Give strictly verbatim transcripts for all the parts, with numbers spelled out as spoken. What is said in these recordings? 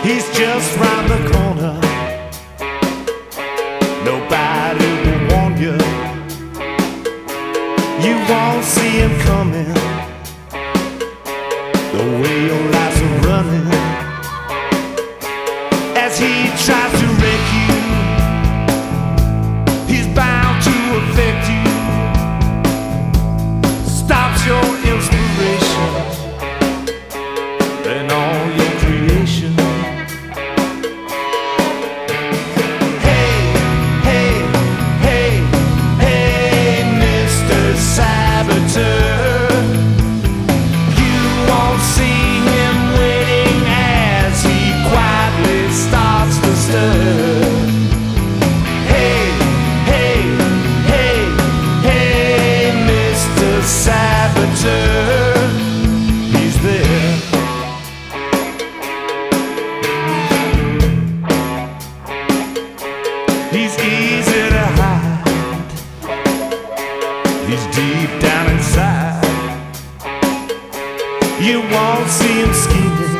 He's just round the corner. Nobody will warn you. You won't see him coming. The way your lives are running, as he tries to wreck you, he's bound to affect you. Stops your inspiration and all your creation. Hey, hey, hey, hey, Mister Saboteur, you won't see him waiting as he quietly starts to stir. Hey, hey, hey, hey, Mister Saboteur, he's there. He's easy to hide. He's deep down inside. You won't see him scheming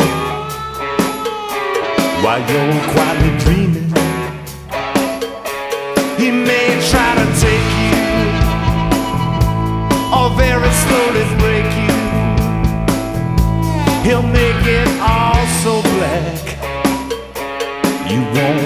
while you're quietly dreaming. He may try to take you, or very slowly break you. He'll make it all so black you won't